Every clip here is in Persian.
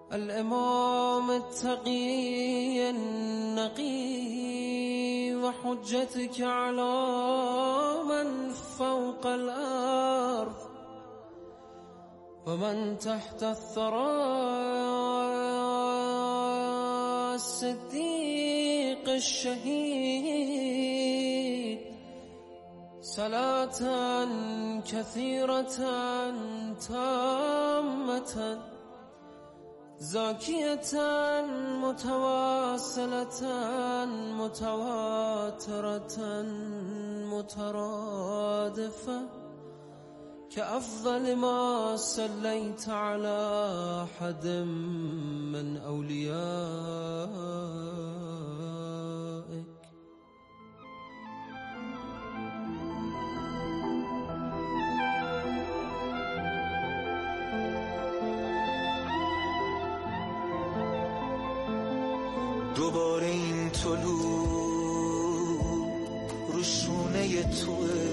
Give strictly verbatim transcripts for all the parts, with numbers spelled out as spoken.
الإمام التقي النقي وحجتك على من فوق الأرض ومن تحت الثرى، الصديق الشهيد، صلاة كثيرة تامة زاكية متواصلة متواترة مترادفة كأفضل ما صليت على أحد من أوليائك. دوباره این طلوع روشونه توه،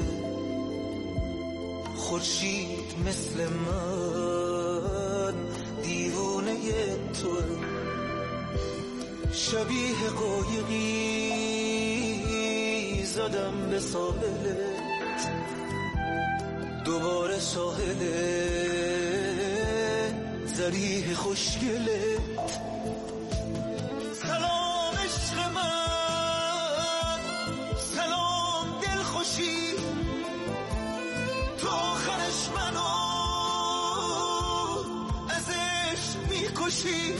خورشید مثل من دیوونه توه، شبیه قایقی زدم به ساحلت، دوباره ساحل زریح خوشگلت. سلام عشق من، سلام دلخوشی، تو آخرش منو ازش میکشی.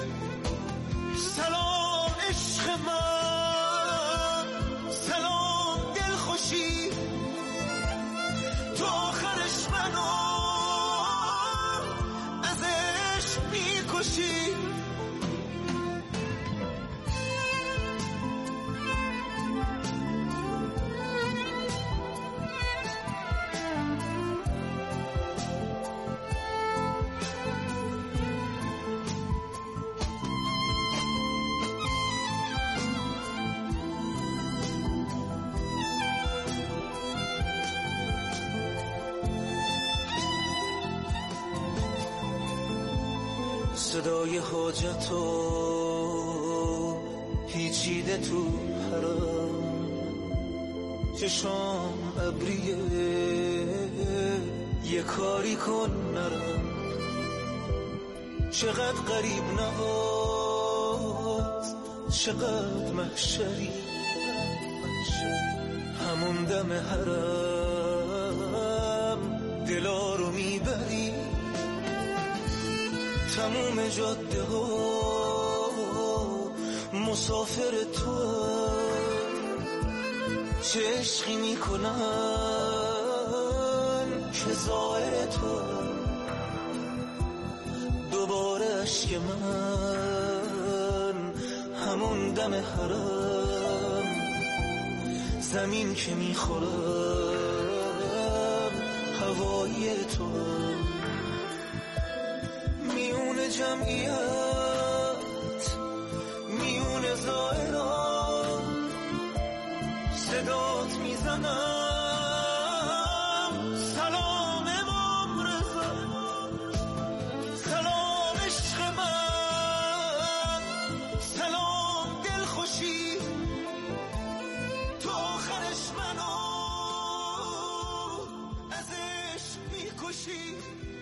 سلام عشق من، سلام دلخوشی، تو آخرش منو ازش میکشی. صدای حاجتو پیچیده تو حرم، چشام ابریه یه کاری کن نرم. چقدر غریب نواز، چقدر محشری، همون دم حرم دلا رو میبری. تموم جاده ها مسافر تو، چه عشقی میکنن که ظاهر تو. دوباره عشق من همون دم حرم، زمین که میخورم هوایی تو. میون جمعیت، میون زائران صدات میزنم، سلام امام رضا. سلام عشق من، سلام دلخوشی، تو آخرش منو ازش میکشی.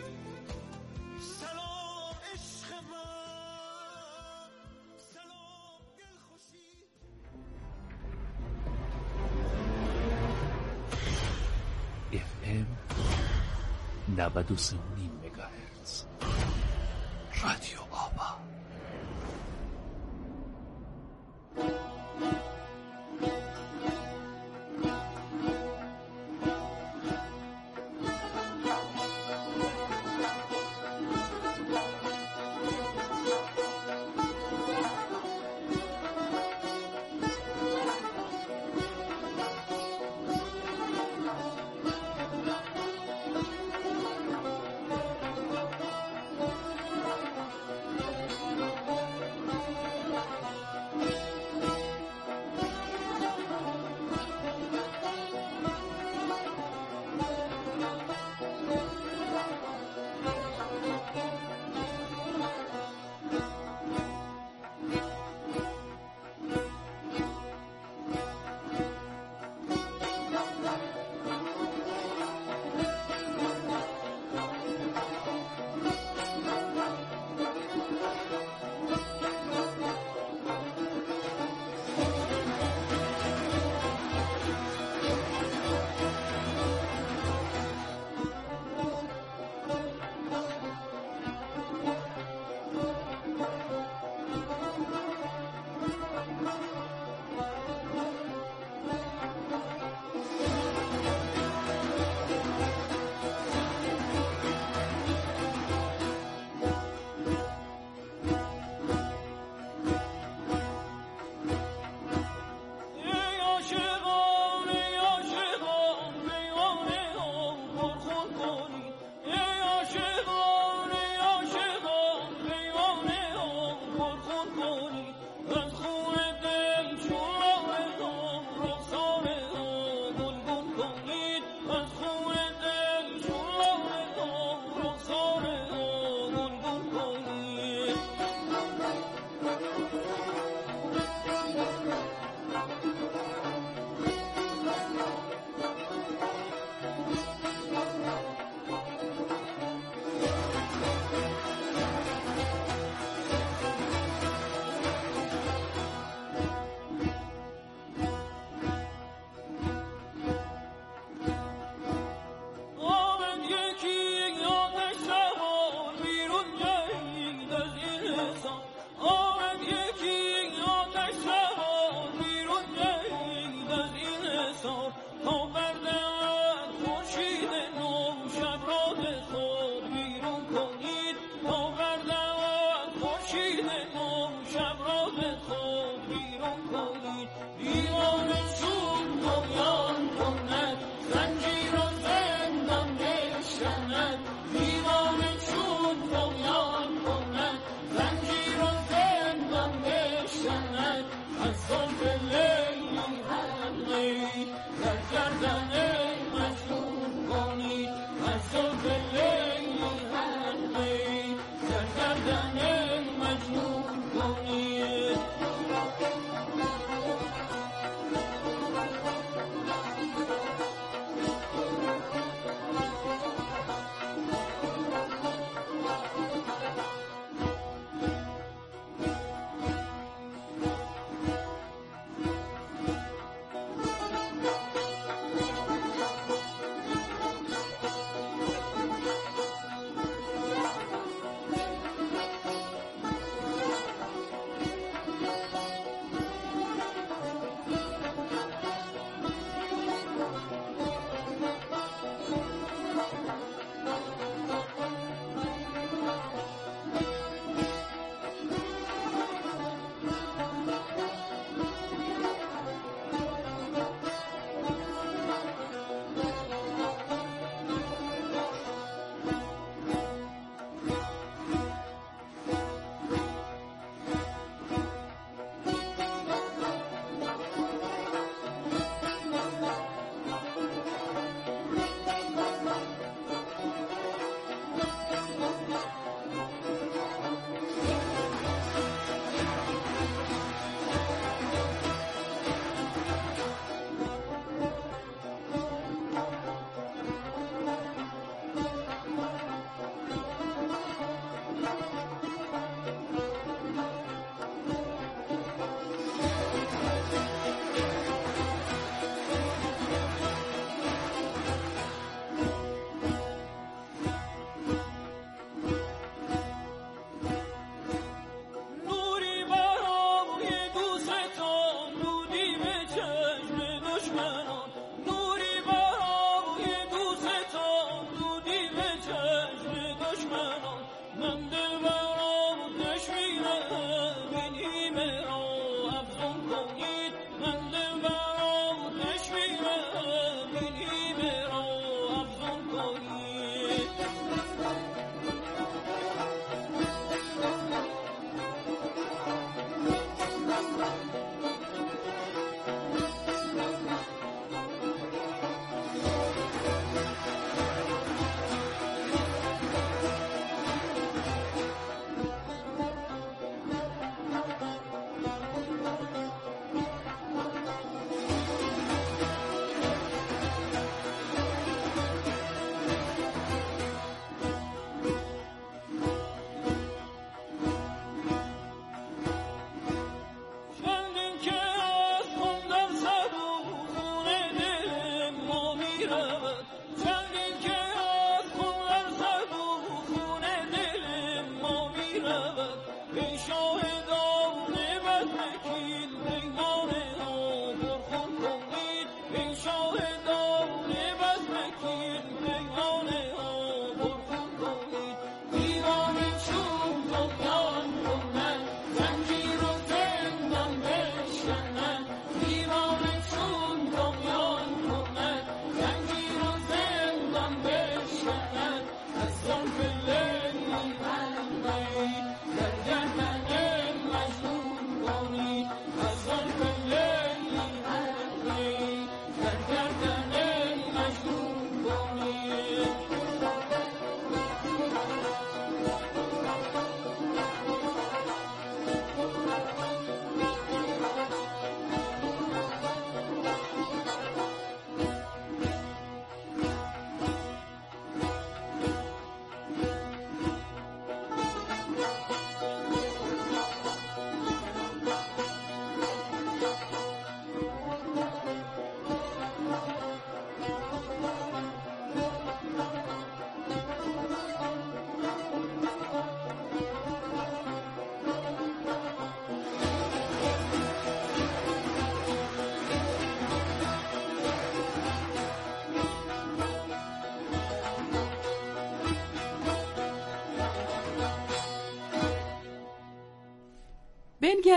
اف ام نود و سه و نیم مگاهرتز رادیو آبا.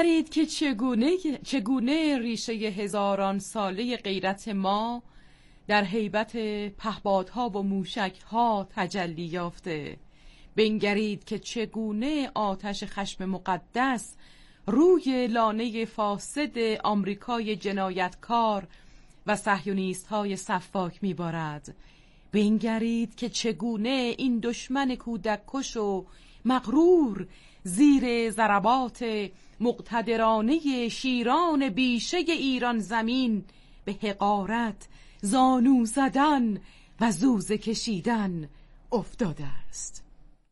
بنگرید که چگونه چگونه ریشه هزاران ساله غیرت ما در هیبت پهپادها و موشکها تجلی یافته. بنگرید که چگونه آتش خشم مقدس روی لانه فاسد آمریکای جنایتکار و صهیونیست‌های سفاک می‌بارد. بنگرید که چگونه این دشمن کودککش و مغرور زیر ضربات مقتدرانه شیران بیشه ایران زمین به حقارت، زانو زدن و زوزه کشیدن افتاده است.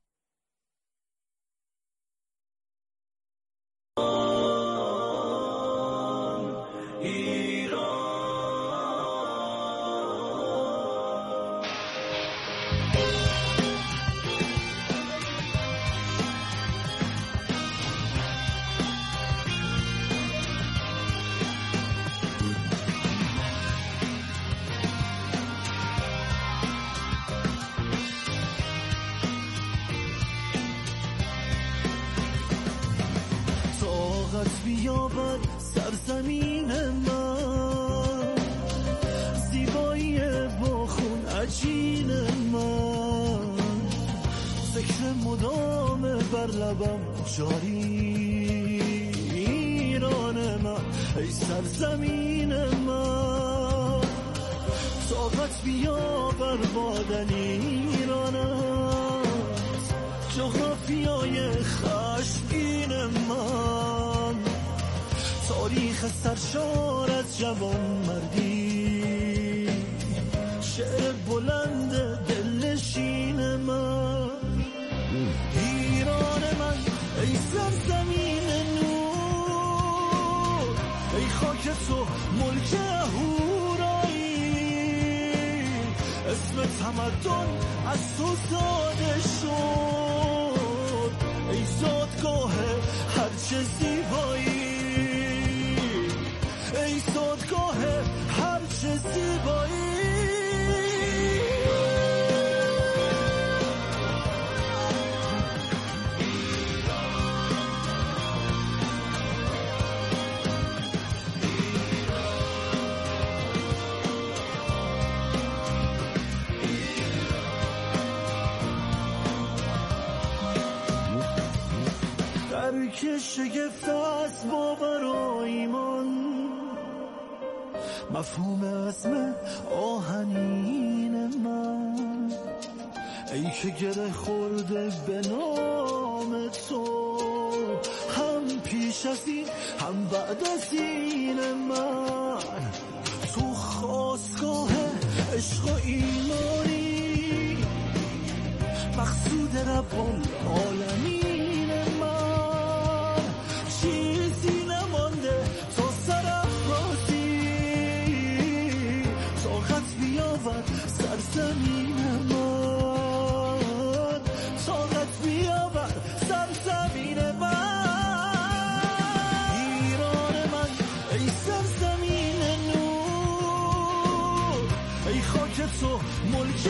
بیابد سرزمین من، زیبایی با خون عجین من، ذکر مدام بر لبم جاری ایران من، ای سرزمین من، طاقت بیاور بادن ایرانت، جغرافیای خشمگین من، تاریخ سرشار از جوان مردی، شعر بلند دلنشین من، ایران من، ای سرزمین نور، ای خاک تو ملک اهورایی، اسم تمدن از تو زاده شد، ای زادگاه هرچه زیبایی، ای زادگاه هرچه زیبایی. که شگفت از باور و ایمان، مفهوم عزم آهنین من، ای که گره خورده به نام تو، هم پیش از این هم بعد از این من، تو خواستگاه عشق و ایمانی، مقصود رب العالمین، چیزی نمانده تا سرافرازی، طاقت بیاور سرزمین من، طاقت بیاور سرزمین من، ایران من، ای سرزمین نور، ای خاک تو ملک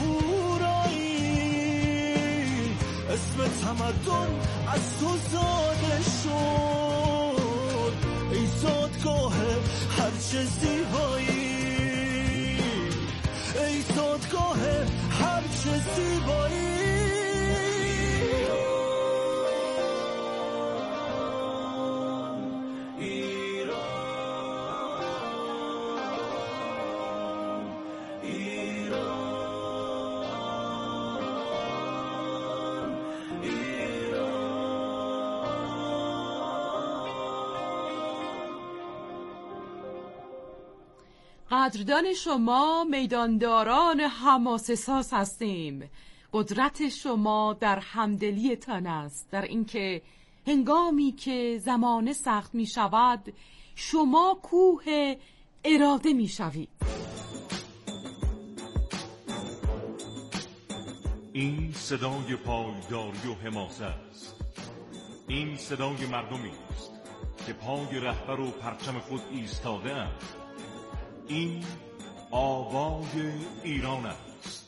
اهورایی، اسم تمدن از تو زاده شد، ای زادگاه هرچه زیبایی، ای زادگاه هرچه زیبایی. قدردان شما میدانداران حماسه ساز هستیم. قدرت شما در همدلیتان است، در اینکه هنگامی که زمانه سخت می شود شما کوه اراده می شوید. این صدای پایداری و حماسه است. این صدای مردمی است که پای رهبر و پرچم خود ایستاده اند. این آوای ایران است.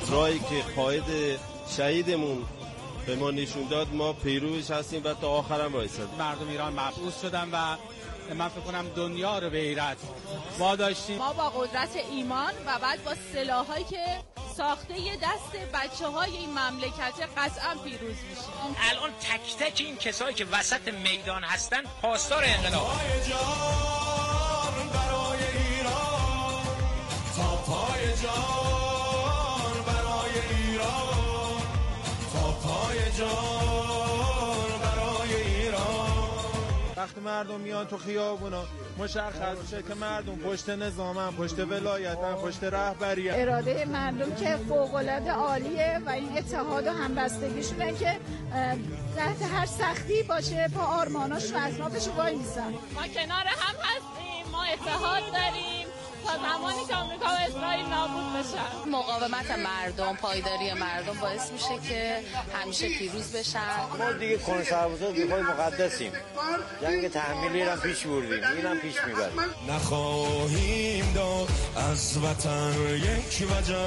راهی که قائد شهیدمون به ما نشون داد ما پیروش هستیم و تا آخرم وایسادیم. مردم ایران مبعوث شدن و من فکر کنم دنیا رو به حیرت واداشتیم. ما با قدرت ایمان و بعد با سلاحایی که ساخته یه دست بچه‌های این مملکت قطعا پیروز میشیم. الان تک تک این کسایی که وسط میدان هستن پاسدار انقلاب. پای جان برای ایران، تا پای جان برای ایران، تا پای جان برای ایران. وقتی مردم میان تو خیابونا مشخص میشه که مردم پشت نظامن، پشت ولایتن، پشت رهبری. اراده مردم که فوق‌العاده عالیه و این اتحاد و همبستگیشونه که تحت هر سختی باشه پا آرماناش و اطرافش وای میسن. ما کنار هم هستیم، ما اتحاد داریم تا زمانی که آمریکا و اسرائیل نابود بشن. مقاومت مردم، پایداری مردم باعث میشه که همیشه پیروز بشن. ما دیگه کنسرواتور دیگه مقدسیم. جنگ تحمیلی رو پیش بردیم، اینم پیش میبریم. نخواهیم داد از وطن یک وجب،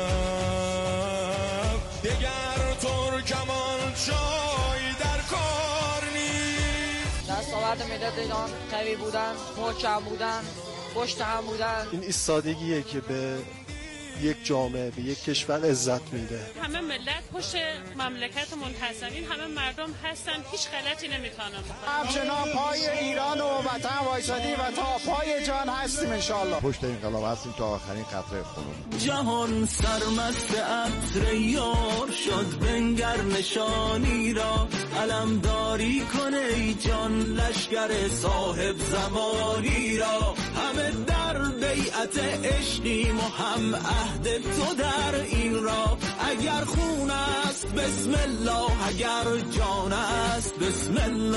دیگر ترکمان جای در کار نیست. دستاورد ملت ایران قوی بودن، محکم بودن، پشت هم بودن. این ایستادگیه که به یک جامعه، به یک کشور عزت میده. همه ملت پشت مملکت منتصر، این همه مردم هستن، هیچ غلطی نمیتونن. همچنان پای ایران و وطن وایسادی و تا پای جان هستیم انشالله. پشت انقلاب هستیم تا آخرین قطره خونمون. جهان سرمست عطر یار شد، بنگر نشانی را علمداری کنه ای جان، لشکر صاحب زمانی را. همه در بیعت عشقیم و هم عهد تو در این را. اگر خون است بسم الله، اگر جان است بسم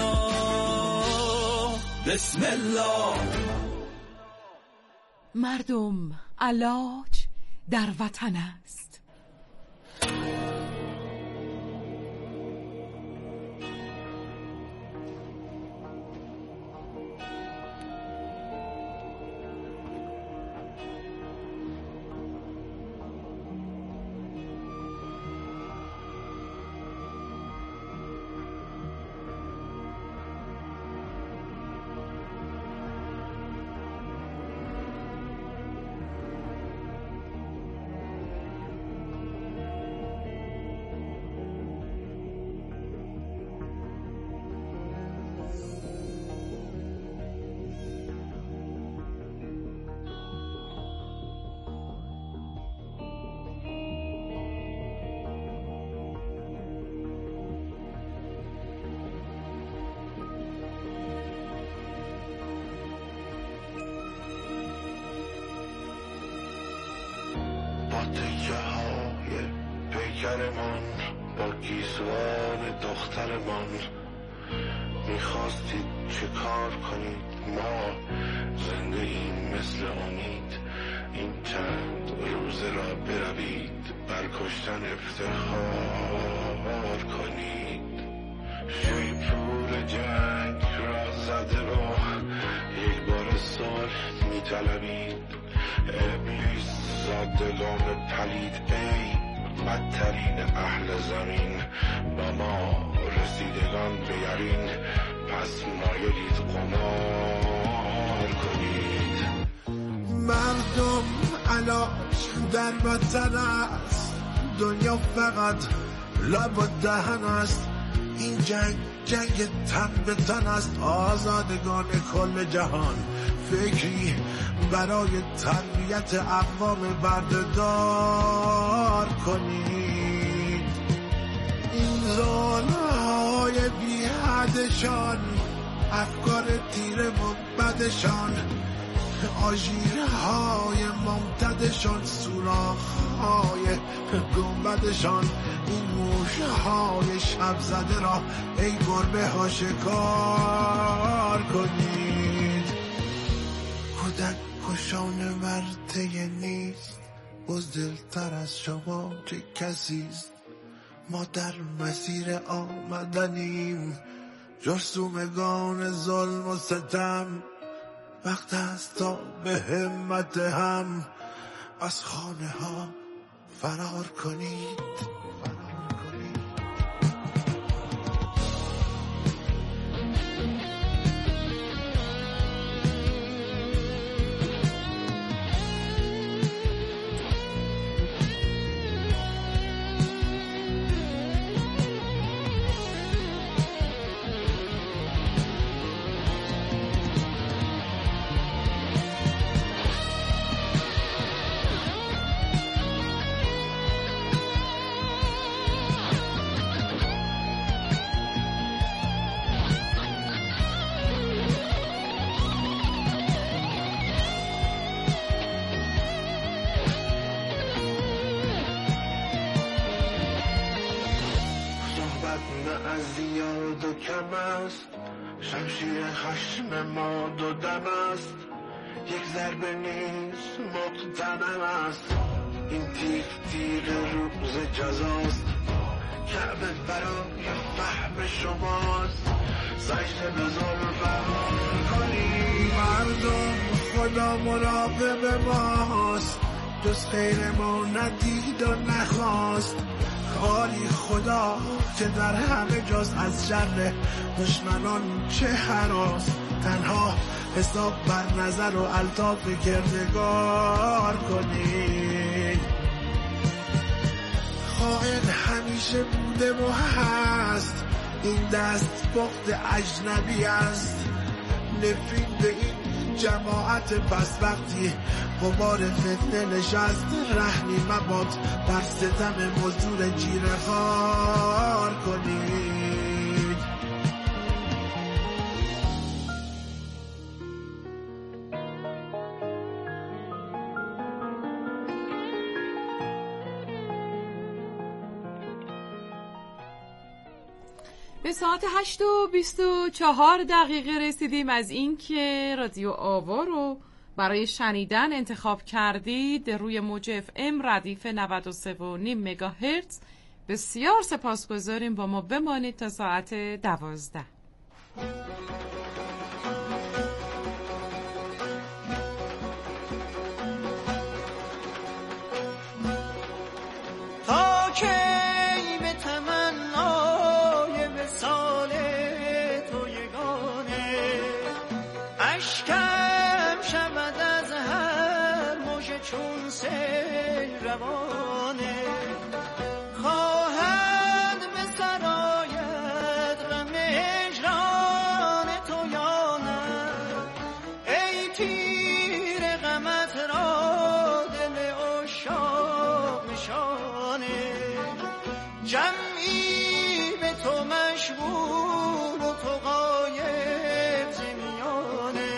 الله، بسم الله. مردم علاج در وطن است. تکه های پیکرمان با گیسوان دخترمان، میخواستید چه کار کنید؟ ما زنده ایم مثل امید، این چند روزه را بروید بر کشتن افتخار کنید. شیپور جنگ را زده را یک بار سال میطلبید. ابلیس زادگان پلید ای بدترین اهل زمین، با ما رسیدگان بیارین، پس مایلید قمار کنید. مردم علاج در وطن است، دنیا فقط لب و دهن است. این جنگ جنگ تن به تن است، آزادگان کل جهان فکری برای تربیت اقوام بردهدار کنید. این ظالم‌های بی حدشان، افکار تیر مبدشان، آژیرهای ممتدشان، سوراخ‌های گنبدشان، این موشهای شب زده را ای گربه ها شکار کنید. کودک کشان مرته نیست، بزدلتر از شما چه کسیست. ما در مسیر آمدنیم، جرثومگان ظلم و ستم. وقت است تا به همت هم از خانه ها فرار کنید. از یاد و کم است، شمشیر خشم ما دو دم است، یک ضربه نیست مقتنم است، این تیغ تیغ روز جزاست، کعبه برای فهم شماست، سجده به ظلم کنی. مردم خدا مراقب ماست، جز خیر ما ندید و نخواست، خالی خدا که در همه جاست، از شر دشمنان چه هراس، تنها حساب بر نظر و الطاف کردگار کنید. خائن همیشه بوده و هست، این دست بخت اجنبی است، نفرین به این جماعت پس وقتی غبار فتنه نشست، رحمی مباد بر ستم مزدور جیره خوار کنید. به ساعت هشت و بیست و چهار دقیقه رسیدیم از این که رادیو آوا رو برای شنیدن انتخاب کردید روی موج اف ام ردیف نود و سه و نیم مگاهرتز. بسیار سپاسگزاریم، با ما بمانید تا ساعت دوازده. تا کی به تمنای وصال تو یگانه، اشکم شود از هر موج چون سیل روانه، خواهد به سرایت غم هجران تو یا نه، ای تیر غمت را دل عشاق نشانه، جمعی به تو مشغول و تو غایب ز میانه.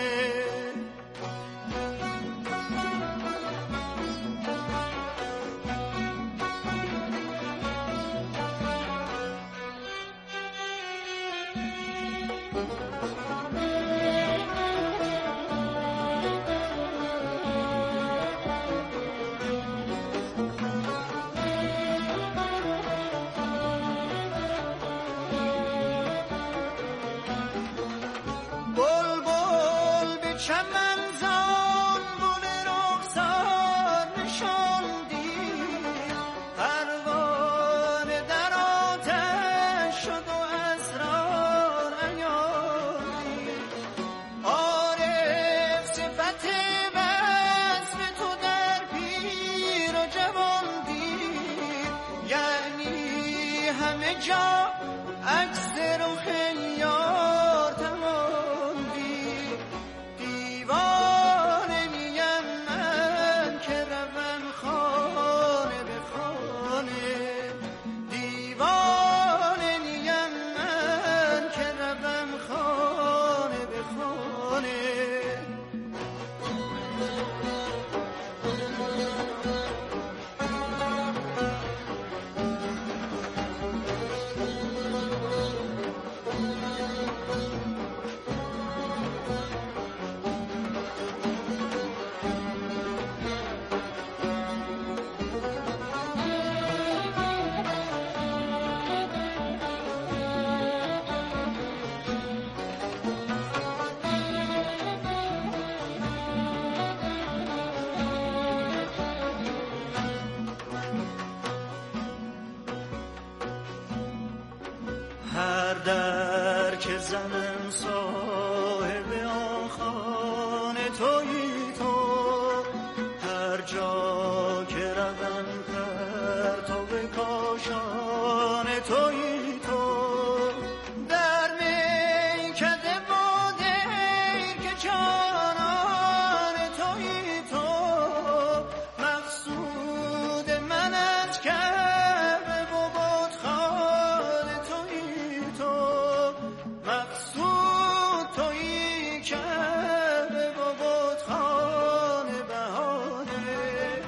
بلبل به چمن زان گل رخسار نشاندی، پروانه در آتش شد و اسرار عیاندی، عارف صفت وصف تو در پیر و جوان دید، یعنی همه جا عکس رخ یار تمام دید، دیوانه هر که زنم صاحب آن خانه تویی تو، هر جا که روم پرتاب کاشان تویی تو، در میکده و دیر که جانان تویی تو، مقصود من از کعبه و بتخانه تویی تو، مقصود تویی کعبه و بتخانه بهانه،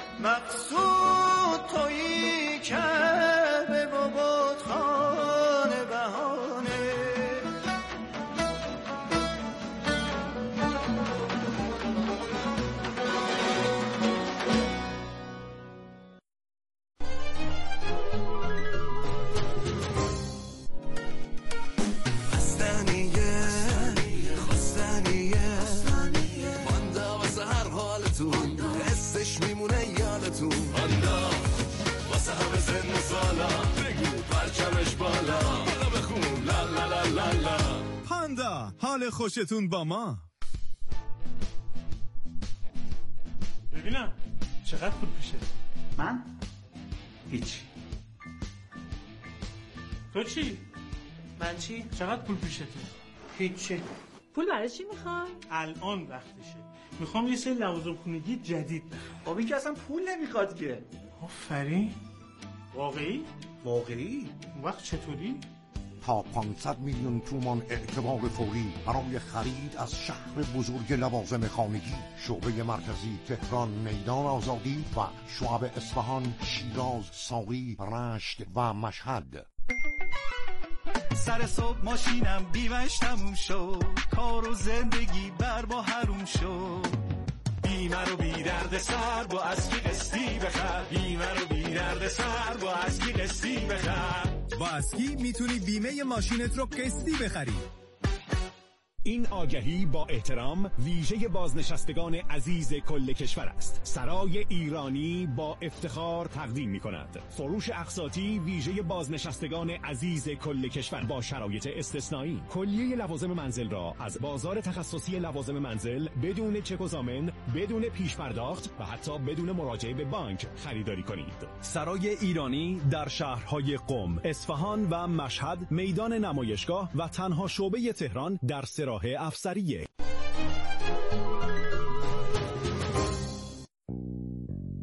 مقصود تویی کعبه و بتخانه بهانه. خستنیه خستنیه مانده واسه هر حالتون، حسش میمونه یادتون، مانده واسه همه سن و سالا، بگو پرچمش بالا، بالا بخون لا لا لا لا لا. پاندا، حال خوشتون با ما. ببینم چقدر پول پیشه؟ من؟ هیچ. تو چی؟ من چی؟ چقدر پول پیشته؟ هیچی. پول برای چی میخوای؟ الان وقتشه، میخوام یه سری لوازم خونگی جدید بخرم. بابی که اصلا پول نمیخواد که. آفرین. واقعی؟ واقعی؟ اون وقت چطوری؟ تا پانصد میلیون تومان اعتبار فوری برای خرید از شهر بزرگ لوازم خانگی، شعبه مرکزی تهران میدان آزادی و شعب اصفهان، شیراز، ساقی، رشت و مشهد. سر صبح ماشینم بیمش تموم شد، کار و زندگی بر با حروم شد، بیمه رو بی درد سر با اسکی قسطی بخر، بیمه رو بی درد سر با اسکی قسطی بخر. با اسکی میتونی بیمه ماشینت رو قسطی بخری. این آگهی با احترام ویژه بازنشستگان عزیز کل کشور است. سرای ایرانی با افتخار تقدیم می کند فروش اقساطی ویژه بازنشستگان عزیز کل کشور با شرایط استثنایی. کلیه لوازم منزل را از بازار تخصصی لوازم منزل بدون چک و ضامن، بدون پیش پرداخت و حتی بدون مراجعه به بانک خریداری کنید. سرای ایرانی در شهرهای قم، اصفهان و مشهد، میدان نمایشگاه و تنها شعبه تهران در سراح افسریه.